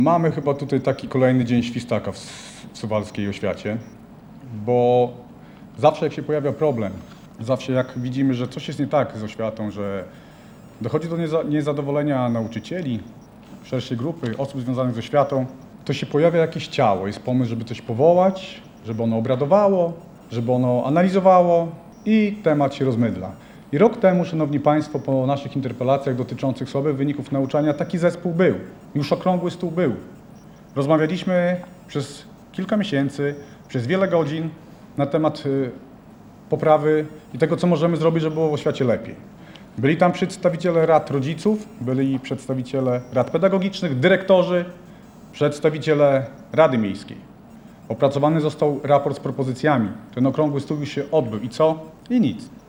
Mamy chyba tutaj taki kolejny dzień świstaka w suwalskiej oświacie, bo zawsze jak się pojawia problem, zawsze jak widzimy, że coś jest nie tak z oświatą, że dochodzi do niezadowolenia nauczycieli, szerszej grupy, osób związanych z oświatą, to się pojawia jakieś ciało, jest pomysł, żeby coś powołać, żeby ono obradowało, żeby ono analizowało i temat się rozmydla. I rok temu, Szanowni Państwo, po naszych interpelacjach dotyczących słabych wyników nauczania, taki zespół był. Już okrągły stół był. Rozmawialiśmy przez kilka miesięcy, przez wiele godzin na temat poprawy i tego, co możemy zrobić, żeby było w oświacie lepiej. Byli tam przedstawiciele rad rodziców, byli przedstawiciele rad pedagogicznych, dyrektorzy, przedstawiciele Rady Miejskiej. Opracowany został raport z propozycjami. Ten okrągły stół już się odbył. I co? I nic.